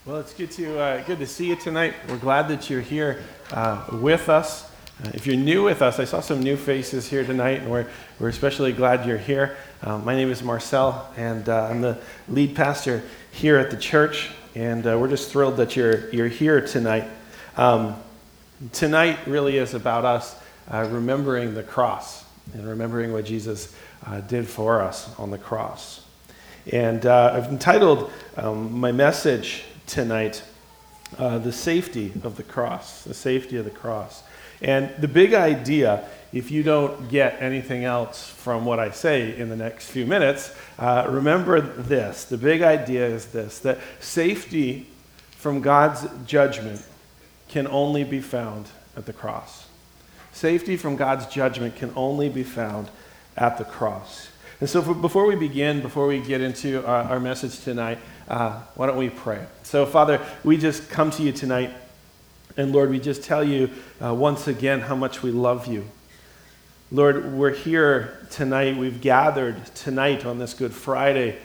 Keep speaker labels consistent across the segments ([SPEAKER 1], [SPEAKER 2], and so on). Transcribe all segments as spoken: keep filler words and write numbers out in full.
[SPEAKER 1] Well, it's good to uh, good to see you tonight. We're glad that you're here uh, with us. Uh, if you're new with us, I saw some new faces here tonight, and we're we're especially glad you're here. Uh, my name is Marcel, and uh, I'm the lead pastor here at the church, and uh, we're just thrilled that you're you're here tonight. Um, tonight really is about us uh, remembering the cross and remembering what Jesus uh, did for us on the cross. And uh, I've entitled um, my message tonight, uh, The Safety of the Cross, the safety of the cross. And the big idea, if you don't get anything else from what I say in the next few minutes, uh, remember this. The big idea is this, that safety from God's judgment can only be found at the cross. Safety from God's judgment can only be found at the cross. And so for, before we begin, before we get into our, our message tonight, uh, why don't we pray? So Father, we just come to you tonight, and Lord, we just tell you uh, once again how much we love you. Lord, we're here tonight, we've gathered tonight on this Good Friday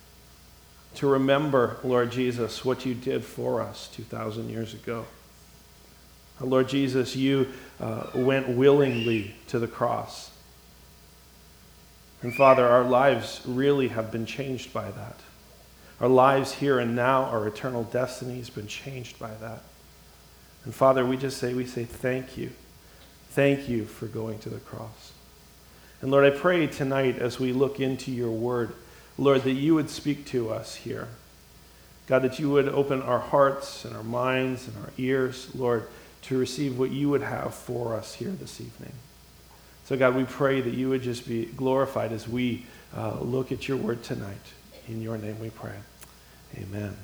[SPEAKER 1] to remember, Lord Jesus, what you did for us two thousand years ago. Lord Jesus, you uh, went willingly to the cross. And Father, our lives really have been changed by that. Our lives here and now, our eternal destiny has been changed by that. And Father, we just say, we say thank you. Thank you for going to the cross. And Lord, I pray tonight as we look into your word, Lord, that you would speak to us here. God, that you would open our hearts and our minds and our ears, Lord, to receive what you would have for us here this evening. So God, we pray that you would just be glorified as we uh, look at your word tonight. In your name we pray. Amen.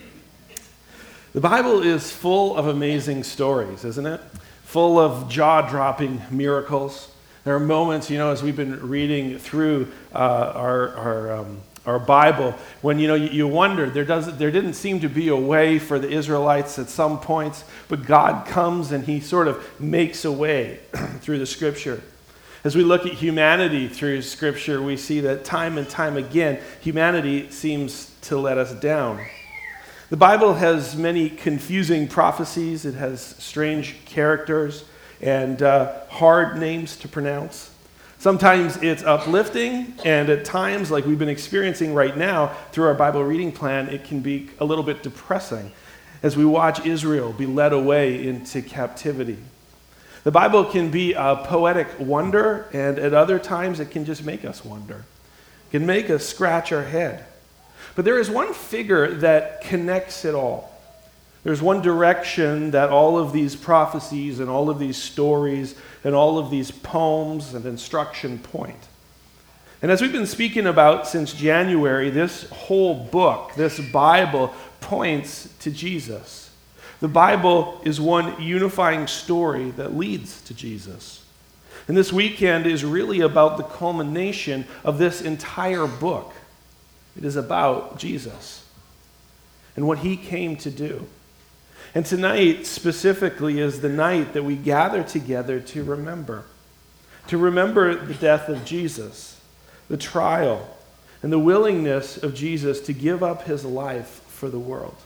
[SPEAKER 1] The Bible is full of amazing stories, isn't it? Full of jaw-dropping miracles. There are moments, you know, as we've been reading through uh, our our, um, our Bible, when, you know, you, you wonder, there doesn't, there didn't seem to be a way for the Israelites at some points, but God comes and he sort of makes a way through the Scripture. As we look at humanity through Scripture, we see that time and time again, humanity seems to let us down. The Bible has many confusing prophecies. It has strange characters and uh, hard names to pronounce. Sometimes it's uplifting, and at times, like we've been experiencing right now through our Bible reading plan, it can be a little bit depressing as we watch Israel be led away into captivity. The Bible can be a poetic wonder, and at other times it can just make us wonder. It can make us scratch our head. But there is one figure that connects it all. There's one direction that all of these prophecies and all of these stories and all of these poems and instruction point. And as we've been speaking about since January, this whole book, this Bible, points to Jesus. The Bible is one unifying story that leads to Jesus. And this weekend is really about the culmination of this entire book. It is about Jesus and what he came to do. And tonight, specifically, is the night that we gather together to remember. To remember the death of Jesus, the trial, and the willingness of Jesus to give up his life for the world.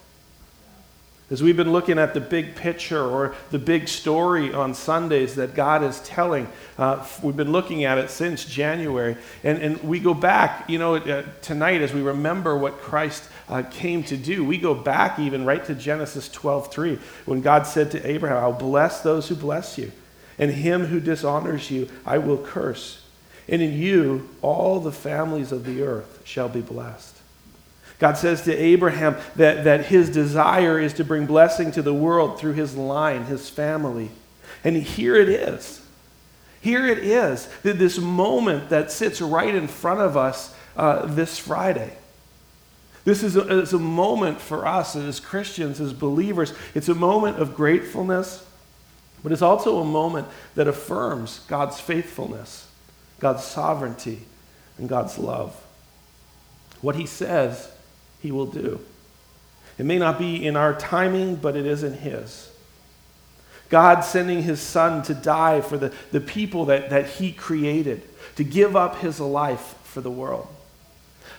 [SPEAKER 1] As we've been looking at the big picture or the big story on Sundays that God is telling, uh, we've been looking at it since January. And, and we go back, you know, uh, tonight as we remember what Christ uh, came to do, we go back even right to Genesis twelve three, when God said to Abraham, I'll bless those who bless you, and him who dishonors you I will curse. And in you all the families of the earth shall be blessed. God says to Abraham that, that his desire is to bring blessing to the world through his line, his family. And here it is. Here it is, this moment that sits right in front of us uh, this Friday. This is a, is a moment for us as Christians, as believers. It's a moment of gratefulness, but it's also a moment that affirms God's faithfulness, God's sovereignty, and God's love. What he says, he will do. It may not be in our timing, but it is in his. God sending his son to die for the, the people that, that he created, to give up his life for the world.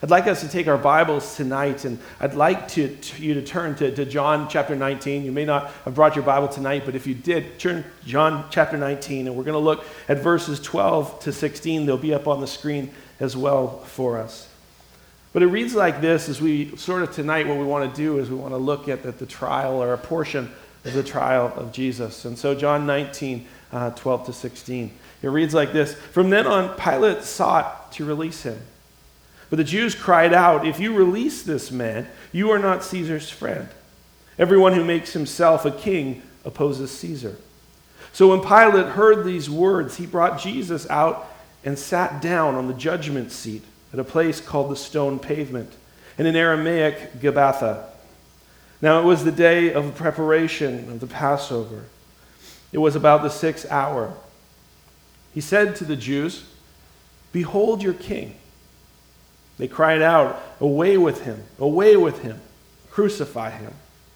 [SPEAKER 1] I'd like us to take our Bibles tonight, and I'd like to, to you to turn to, to John chapter nineteen. You may not have brought your Bible tonight, but if you did, turn to John chapter nineteen, and we're going to look at verses twelve to sixteen. They'll be up on the screen as well for us. But it reads like this, as we sort of tonight, what we want to do is we want to look at the, the trial, or a portion of the trial of Jesus. And so John nineteen, uh, twelve to sixteen. It reads like this: From then on, Pilate sought to release him. But the Jews cried out, "If you release this man, you are not Caesar's friend. Everyone who makes himself a king opposes Caesar." So when Pilate heard these words, he brought Jesus out and sat down on the judgment seat at a place called the Stone Pavement, and in Aramaic, Gabbatha. Now it was the day of preparation of the Passover. It was about the sixth hour. He said to the Jews, "Behold your king." They cried out, "Away with him! Away with him! Crucify him!"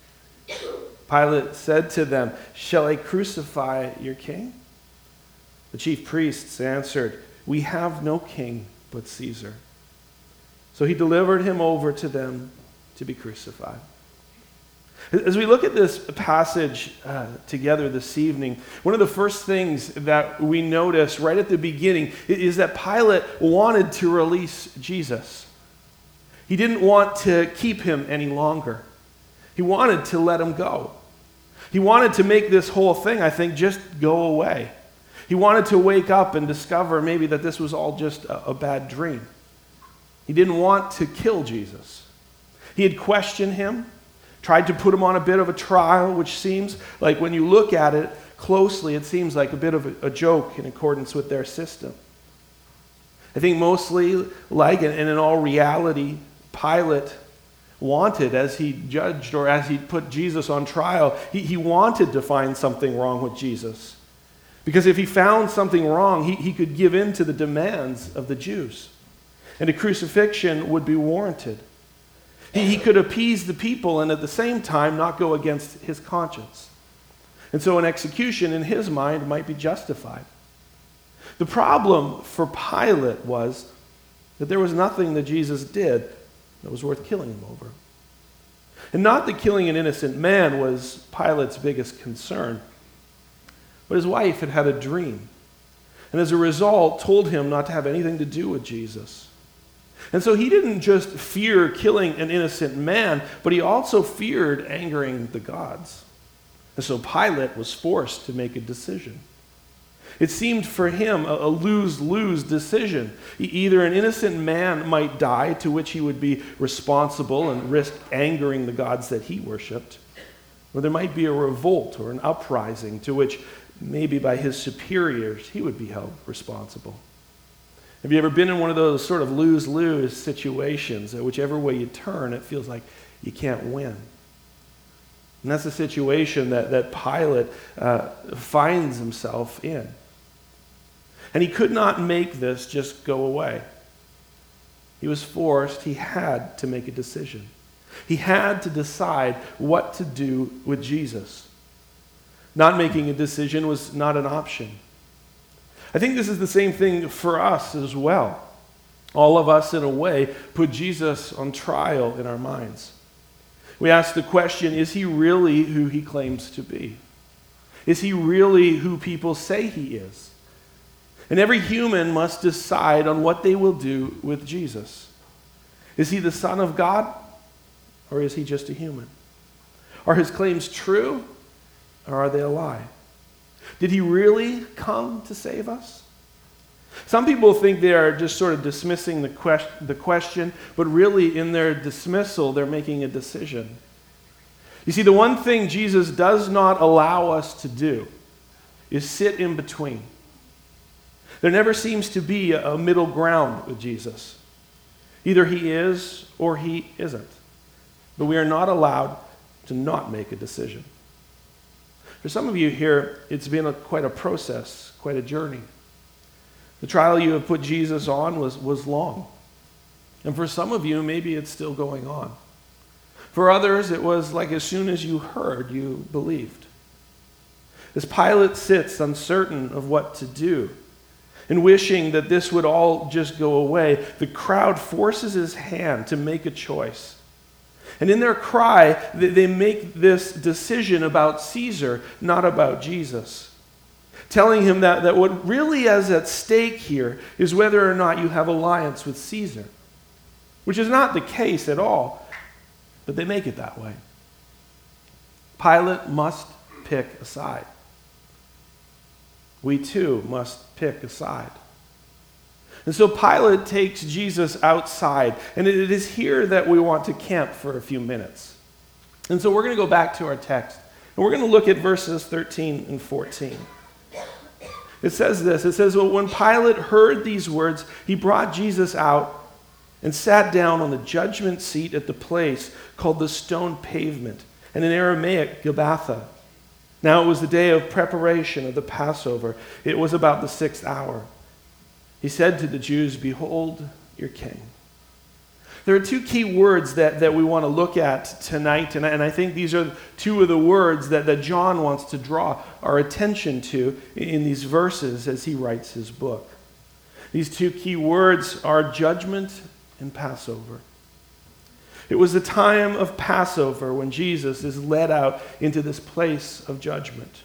[SPEAKER 1] Pilate said to them, "Shall I crucify your king?" The chief priests answered, "We have no king but Caesar." So he delivered him over to them to be crucified. As we look at this passage uh, together this evening, one of the first things that we notice right at the beginning is that Pilate wanted to release Jesus. He didn't want to keep him any longer. He wanted to let him go. He wanted to make this whole thing, I think, just go away. He wanted to wake up and discover maybe that this was all just a, a bad dream. He didn't want to kill Jesus. He had questioned him, tried to put him on a bit of a trial, which seems like when you look at it closely, it seems like a bit of a, a joke in accordance with their system. I think mostly, like, and in all reality, Pilate wanted, as he judged or as he put Jesus on trial, he, he wanted to find something wrong with Jesus. Because if he found something wrong, he, he could give in to the demands of the Jews. And a crucifixion would be warranted. He could appease the people and at the same time not go against his conscience. And so an execution in his mind might be justified. The problem for Pilate was that there was nothing that Jesus did that was worth killing him over. And not that killing an innocent man was Pilate's biggest concern, but his wife had had a dream, and as a result told him not to have anything to do with Jesus. And so he didn't just fear killing an innocent man, but he also feared angering the gods. And so Pilate was forced to make a decision. It seemed for him a, a lose-lose decision. E- either an innocent man might die, to which he would be responsible and risk angering the gods that he worshipped, or there might be a revolt or an uprising to which maybe by his superiors he would be held responsible. Have you ever been in one of those sort of lose-lose situations that whichever way you turn, it feels like you can't win? And that's the situation that, that Pilate uh, finds himself in. And he could not make this just go away. He was forced, he had to make a decision. He had to decide what to do with Jesus. Not making a decision was not an option. I think this is the same thing for us as well. All of us, in a way, put Jesus on trial in our minds. We ask the question, is he really who he claims to be? Is he really who people say he is? And every human must decide on what they will do with Jesus. Is he the Son of God, or is he just a human? Are his claims true, or are they a lie? Did he really come to save us? Some people think they are just sort of dismissing the, quest- the question, but really in their dismissal, they're making a decision. You see, the one thing Jesus does not allow us to do is sit in between. There never seems to be a middle ground with Jesus. Either he is or he isn't. But we are not allowed to not make a decision. For some of you here, it's been a, quite a process, quite a journey. The trial you have put Jesus on was, was long. And for some of you, maybe it's still going on. For others, it was like as soon as you heard, you believed. As Pilate sits uncertain of what to do, And wishing that this would all just go away, the crowd forces his hand to make a choice. And in their cry, they make this decision about Caesar, not about Jesus. Telling him that, that what really is at stake here is whether or not you have alliance with Caesar. Which is not the case at all, but they make it that way. Pilate must pick a side. We too must pick a side. And so Pilate takes Jesus outside, and it is here that we want to camp for a few minutes. And so we're going to go back to our text, and we're going to look at verses thirteen and fourteen. It says this, it says, well, when Pilate heard these words, he brought Jesus out and sat down on the judgment seat at the place called the Stone Pavement, and in Aramaic, Gabbatha. Now it was the day of preparation of the Passover. It was about the sixth hour. He said to the Jews, behold your king. There are two key words that, that we want to look at tonight, and I, and I think these are two of the words that, that John wants to draw our attention to in these verses as he writes his book. These two key words are judgment and Passover. It was the time of Passover when Jesus is led out into this place of judgment.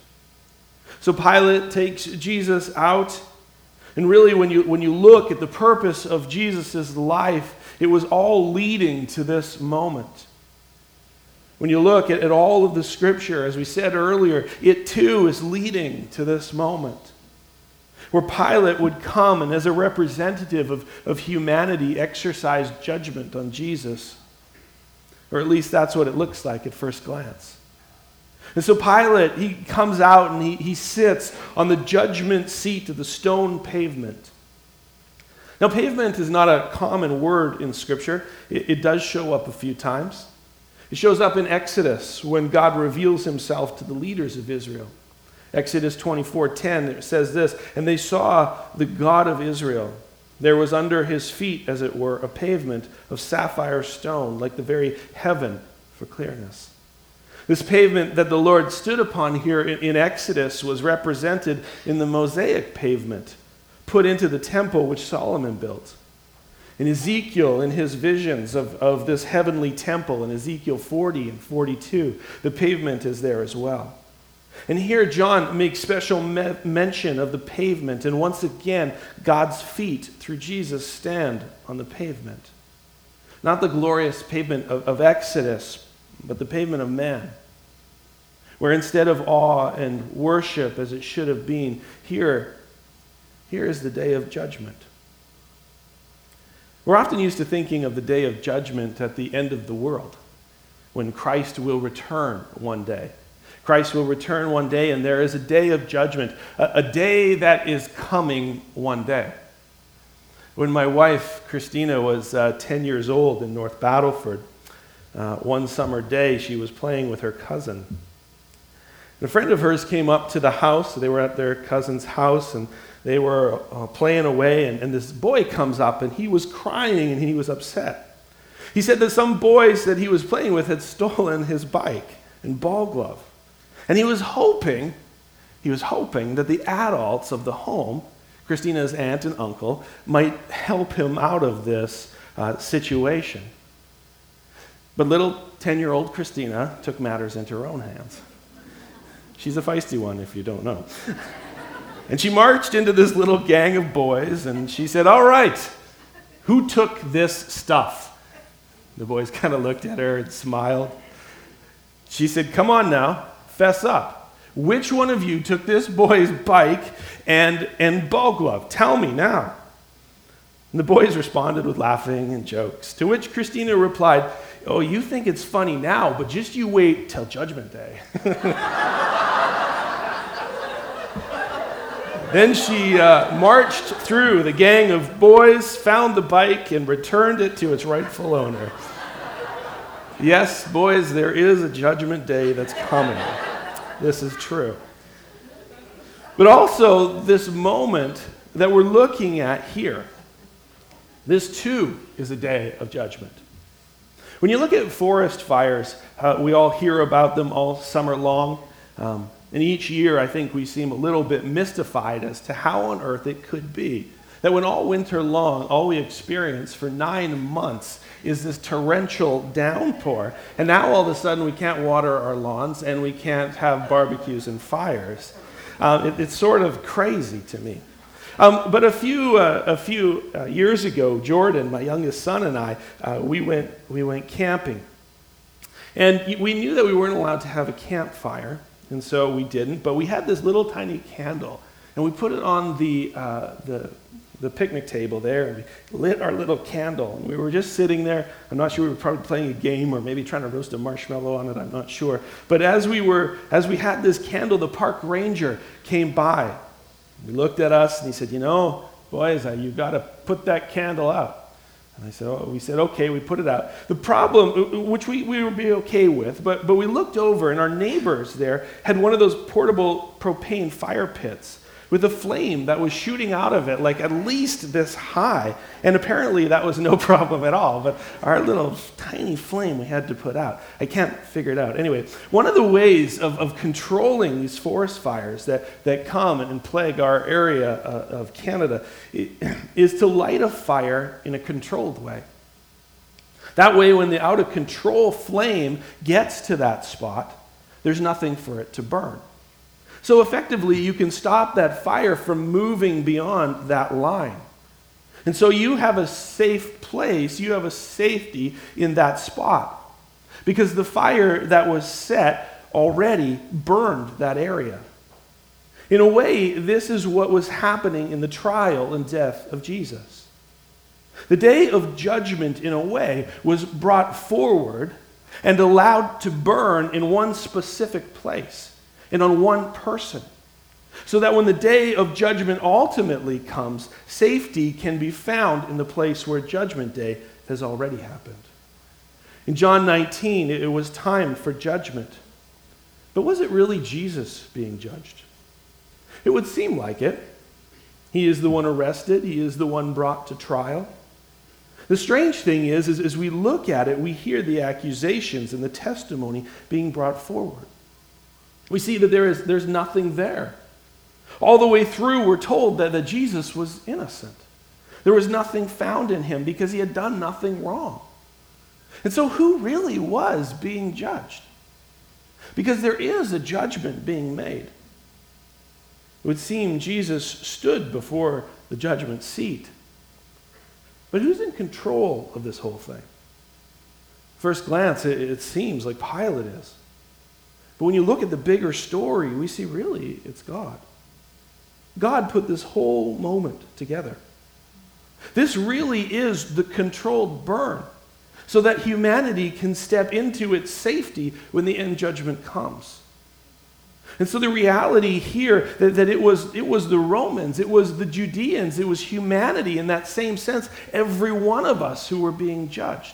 [SPEAKER 1] So Pilate takes Jesus out, and really when you, when you look at the purpose of Jesus' life, it was all leading to this moment. When you look at, at all of the scripture, as we said earlier, it too is leading to this moment. Where Pilate would come and as a representative of, of humanity exercise judgment on Jesus. Or at least that's what it looks like at first glance. And so Pilate, he comes out and he, he sits on the judgment seat of the stone pavement. Now, pavement is not a common word in Scripture. It, it does show up a few times. It shows up in Exodus when God reveals himself to the leaders of Israel. Exodus twenty-four ten, it says this, and they saw the God of Israel. There was under his feet, as it were, a pavement of sapphire stone, like the very heaven for clearness. This pavement that the Lord stood upon here in, in Exodus was represented in the Mosaic pavement put into the temple which Solomon built. In Ezekiel, in his visions of, of this heavenly temple, in Ezekiel forty and forty-two, the pavement is there as well. And here John makes special me- mention of the pavement, and once again, God's feet through Jesus stand on the pavement. Not the glorious pavement of, of Exodus, but the pavement of man, where instead of awe and worship as it should have been, here, here is the day of judgment. We're often used to thinking of the day of judgment at the end of the world, when Christ will return one day. Christ will return one day, and there is a day of judgment, a, a day that is coming one day. When my wife, Christina, was uh, ten years old in North Battleford, uh, one summer day she was playing with her cousin. And a friend of hers came up to the house. They were at their cousin's house, and they were uh, playing away, and, and this boy comes up, and he was crying, and he was upset. He said that some boys that he was playing with had stolen his bike and ball glove. And he was hoping, he was hoping that the adults of the home, Christina's aunt and uncle, might help him out of this uh, situation. But little ten-year-old Christina took matters into her own hands. She's a feisty one, if you don't know. And she marched into this little gang of boys, and she said, all right, who took this stuff? The boys kind of looked at her and smiled. She said, come on now. Fess up. Which one of you took this boy's bike and, and ball glove? Tell me now. And the boys responded with laughing and jokes, to which Christina replied, oh, you think it's funny now, but just you wait till Judgment Day. Then she uh, marched through the gang of boys, found the bike, and returned it to its rightful owner. Yes, boys, there is a Judgment Day that's coming. This is true. But also, this moment that we're looking at here, this too is a day of judgment. When you look at forest fires, uh, we all hear about them all summer long. Um, And each year, I think we seem a little bit mystified as to how on earth it could be that when all winter long, all we experience for nine months is this torrential downpour, and now all of a sudden we can't water our lawns and we can't have barbecues and fires. Um, it, it's sort of crazy to me. Um, but a few uh, a few uh, years ago, Jordan, my youngest son, and I, uh, we went we went camping, and we knew that we weren't allowed to have a campfire, and so we didn't. But we had this little tiny candle, and we put it on the uh, the the picnic table there, and we lit our little candle, and we were just sitting there. I'm not sure, we were probably playing a game or maybe trying to roast a marshmallow on it, I'm not sure. But as we were, as we had this candle, the park ranger came by. He looked at us and he said, you know, boys, uh, you've got to put that candle out. And I said, oh, we said, okay, we put it out. The problem, which we, we would be okay with, but, but we looked over and our neighbors there had one of those portable propane fire pits with a flame that was shooting out of it like at least this high. And apparently that was no problem at all, but our little tiny flame we had to put out. I can't figure it out. Anyway, one of the ways of, of controlling these forest fires that, that come and plague our area uh, of Canada is to light a fire in a controlled way. That way, when the out-of-control flame gets to that spot, there's nothing for it to burn. So effectively, you can stop that fire from moving beyond that line. And so you have a safe place, you have a safety in that spot. Because the fire that was set already burned that area. In a way, this is what was happening in the trial and death of Jesus. The day of judgment, in a way, was brought forward and allowed to burn in one specific place and on one person, so that when the day of judgment ultimately comes, safety can be found in the place where Judgment Day has already happened. In John nineteen, it was time for judgment. But was it really Jesus being judged? It would seem like it. He is the one arrested. He is the one brought to trial. The strange thing is, is as we look at it, we hear the accusations and the testimony being brought forward. We see that there is there's nothing there. All the way through, we're told that, that Jesus was innocent. There was nothing found in him because he had done nothing wrong. And so who really was being judged? Because there is a judgment being made. It would seem Jesus stood before the judgment seat. But who's in control of this whole thing? First glance, it, it seems like Pilate is. But when you look at the bigger story, we see really it's God. God put this whole moment together. This really is the controlled burn, so that humanity can step into its safety when the end judgment comes. And so the reality here that, that it was it was the Romans, it was the Judeans, it was humanity in that same sense, every one of us who were being judged.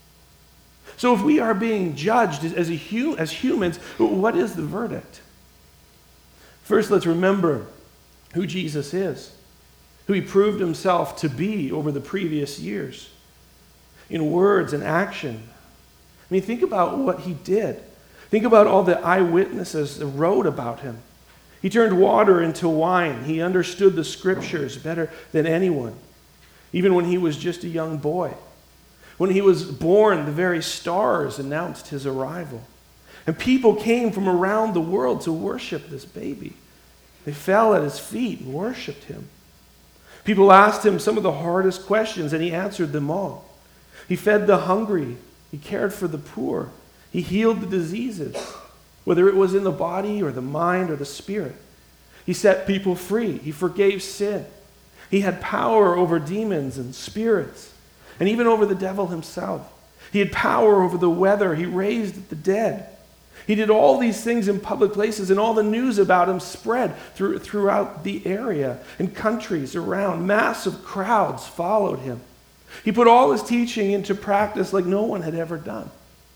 [SPEAKER 1] So if we are being judged as, a, as humans, what is the verdict? First, let's remember who Jesus is, who he proved himself to be over the previous years, in words and action. I mean, think about what he did. Think about all the eyewitnesses that wrote about him. He turned water into wine. He understood the scriptures better than anyone, even when he was just a young boy. When he was born, the very stars announced his arrival. And people came from around the world to worship this baby. They fell at his feet and worshiped him. People asked him some of the hardest questions, and he answered them all. He fed the hungry. He cared for the poor. He healed the diseases, whether it was in the body or the mind or the spirit. He set people free. He forgave sin. He had power over demons and spirits, and even over the devil himself. He had power over the weather. He raised the dead. He did all these things in public places, and all the news about him spread through, throughout the area and countries around. Massive crowds followed him. He put all his teaching into practice like no one had ever done.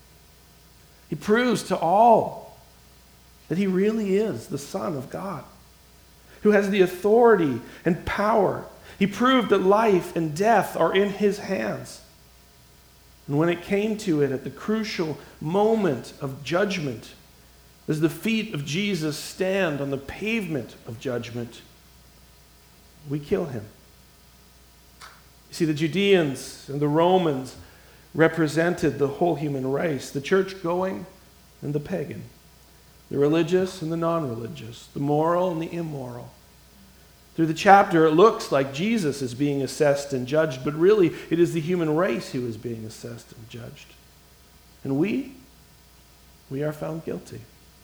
[SPEAKER 1] He proves to all that he really is the Son of God, who has the authority and power. He proved that life and death are in his hands. And when it came to it, at the crucial moment of judgment, the As the feet of Jesus stand on the pavement of judgment, we kill him. You see, the Judeans and the Romans represented the whole human race, the church-going and the pagan, the religious and the non-religious, the moral and the immoral. Through the chapter, it looks like Jesus is being assessed and judged, but really it is the human race who is being assessed and judged. And we, we are found guilty.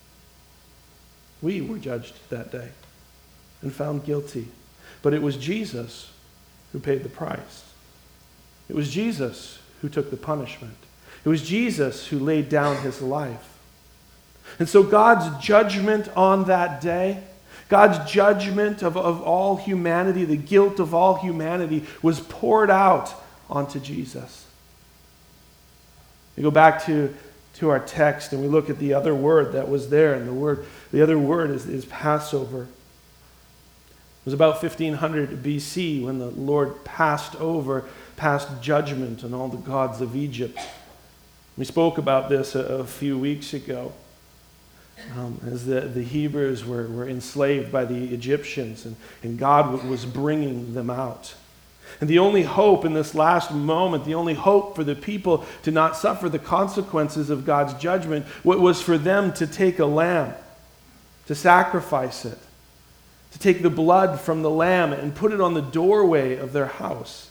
[SPEAKER 1] We were judged that day and found guilty. But it was Jesus who paid the price. It was Jesus who took the punishment. It was Jesus who laid down his life. And so God's judgment on that day, God's judgment of, of all humanity, the guilt of all humanity, was poured out onto Jesus. We go back to, to our text and we look at the other word that was there, and the word, the other word is, is Passover. It was about fifteen hundred B C when the Lord passed over, passed judgment on all the gods of Egypt. We spoke about this a, a few weeks ago. Um, as the, the Hebrews were, were enslaved by the Egyptians, and, and God was bringing them out. And the only hope in this last moment, the only hope for the people to not suffer the consequences of God's judgment, was for them to take a lamb, to sacrifice it, to take the blood from the lamb and put it on the doorway of their house.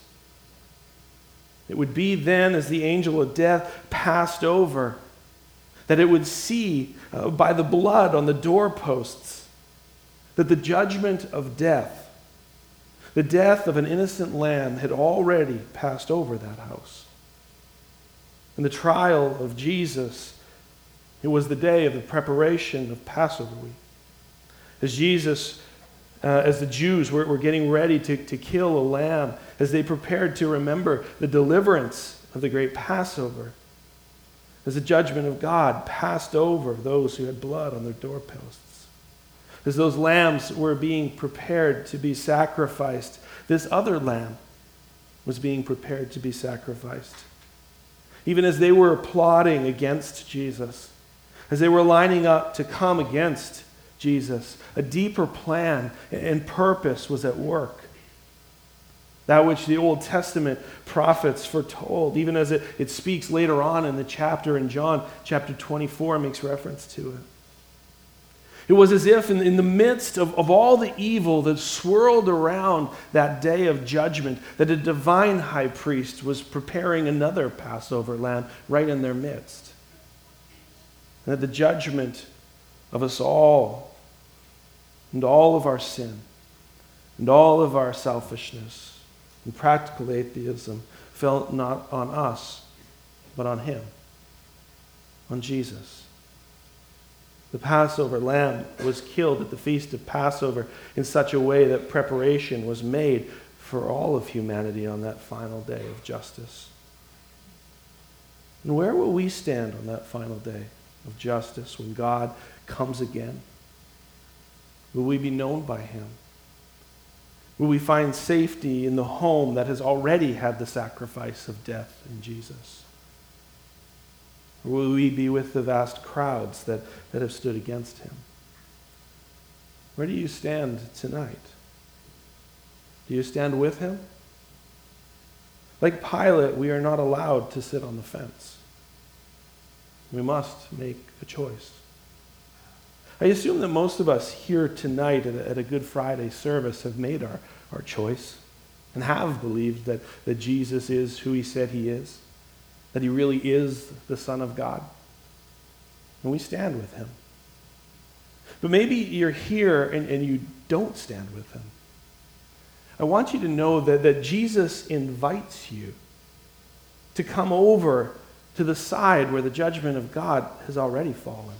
[SPEAKER 1] It would be then, as the angel of death passed over, that it would see uh, by the blood on the doorposts that the judgment of death, the death of an innocent lamb, had already passed over that house. In the trial of Jesus, it was the day of the preparation of Passover week. As Jesus, uh, as the Jews were, were getting ready to, to kill a lamb, as they prepared to remember the deliverance of the great Passover, as the judgment of God passed over those who had blood on their doorposts. As those lambs were being prepared to be sacrificed, this other lamb was being prepared to be sacrificed. Even as they were plotting against Jesus, as they were lining up to come against Jesus, a deeper plan and purpose was at work. That which the Old Testament prophets foretold, even as it, it speaks later on in the chapter in John, chapter twenty-four, makes reference to it. It was as if in, in the midst of, of all the evil that swirled around that day of judgment, that a divine high priest was preparing another Passover lamb right in their midst. And that the judgment of us all, and all of our sin, and all of our selfishness, and practical atheism fell not on us, but on him, on Jesus. The Passover lamb was killed at the feast of Passover in such a way that preparation was made for all of humanity on that final day of justice. And where will we stand on that final day of justice when God comes again? Will we be known by him? Will we find safety in the home that has already had the sacrifice of death in Jesus? Or will we be with the vast crowds that, that have stood against him? Where do you stand tonight? Do you stand with him? Like Pilate, we are not allowed to sit on the fence. We must make a choice. I assume that most of us here tonight at a, at a Good Friday service have made our, our choice and have believed that, that Jesus is who he said he is, that he really is the Son of God. And we stand with him. But maybe you're here and, and you don't stand with him. I want you to know that, that Jesus invites you to come over to the side where the judgment of God has already fallen,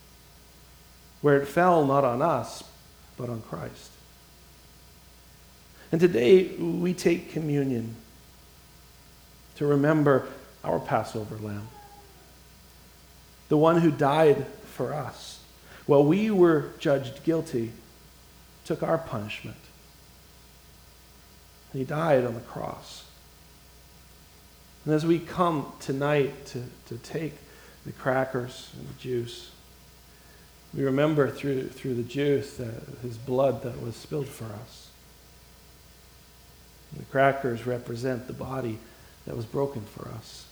[SPEAKER 1] where it fell not on us, but on Christ. And today we take communion to remember our Passover lamb, the one who died for us. While we were judged guilty, took our punishment. And he died on the cross. And as we come tonight to, to take the crackers and the juice, We remember through, through the juice uh, his blood that was spilled for us. The crackers represent the body that was broken for us.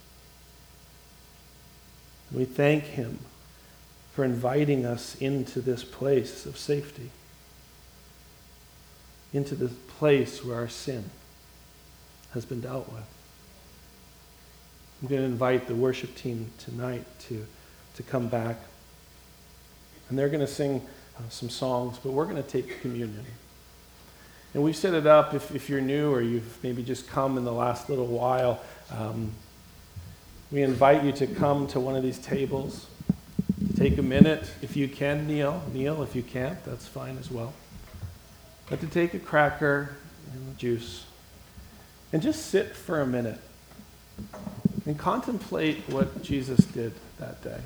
[SPEAKER 1] We thank him for inviting us into this place of safety, into this place where our sin has been dealt with. I'm going to invite the worship team tonight to, to come back. And they're going to sing uh, some songs, but we're going to take communion. And we've set it up, if, if you're new or you've maybe just come in the last little while, um, we invite you to come to one of these tables. Take a minute, if you can, kneel. Kneel if you can't, that's fine as well. But to take a cracker and the juice and just sit for a minute and contemplate what Jesus did that day.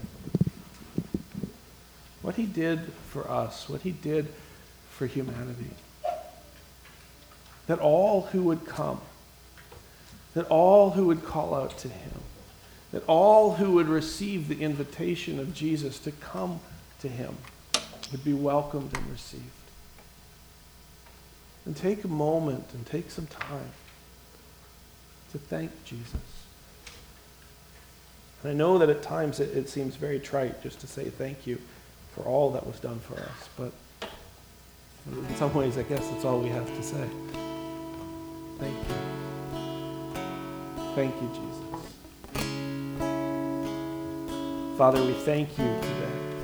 [SPEAKER 1] What he did for us, what he did for humanity. That all who would come, that all who would call out to him, that all who would receive the invitation of Jesus to come to him would be welcomed and received. And take a moment and take some time to thank Jesus. And I know that at times it, it seems very trite just to say thank you for all that was done for us, but in some ways I guess that's all we have to say. Thank you. Thank you, Jesus. Father, we thank you today.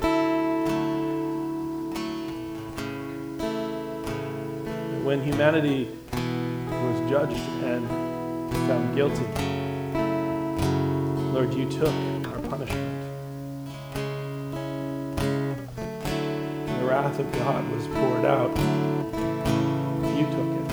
[SPEAKER 1] That when humanity was judged and found guilty, Lord, you took our punishment. And the wrath of God was poured out. You took it.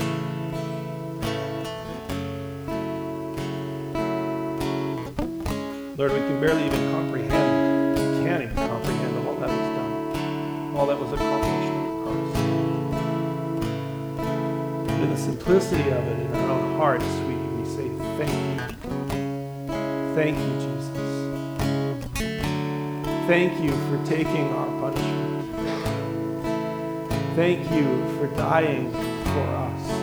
[SPEAKER 1] Lord, we can barely even comprehend, we can't even comprehend all that was done, all that was accomplished on the cross. But in the simplicity of it, in our own hearts, we, we say thank you. Thank you, Jesus. Thank you for taking our punishment. Thank you for dying for us.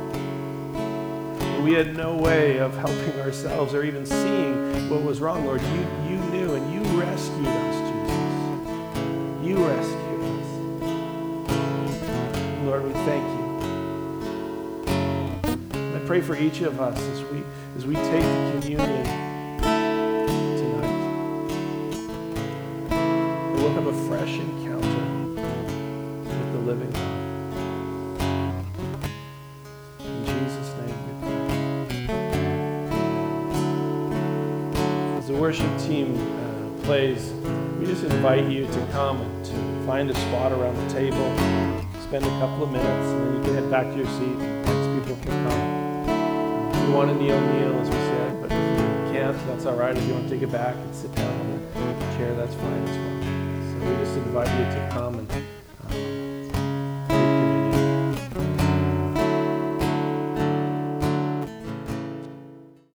[SPEAKER 1] We had no way of helping ourselves or even seeing what was wrong, Lord. You, you knew and you rescued us, Jesus. You rescued us. Lord, we thank you. And I pray for each of us as we, as we take the communion tonight, that we'll have a fresh encounter with the living God. The worship team uh, plays, we just invite you to come and to find a spot around the table, spend a couple of minutes, and then you can head back to your seat. Next people can come. If you want to kneel, kneel, as we said, but if you can't, that's all right. If you want to take it back and sit down on the chair, that's fine as well. So we just invite you to come and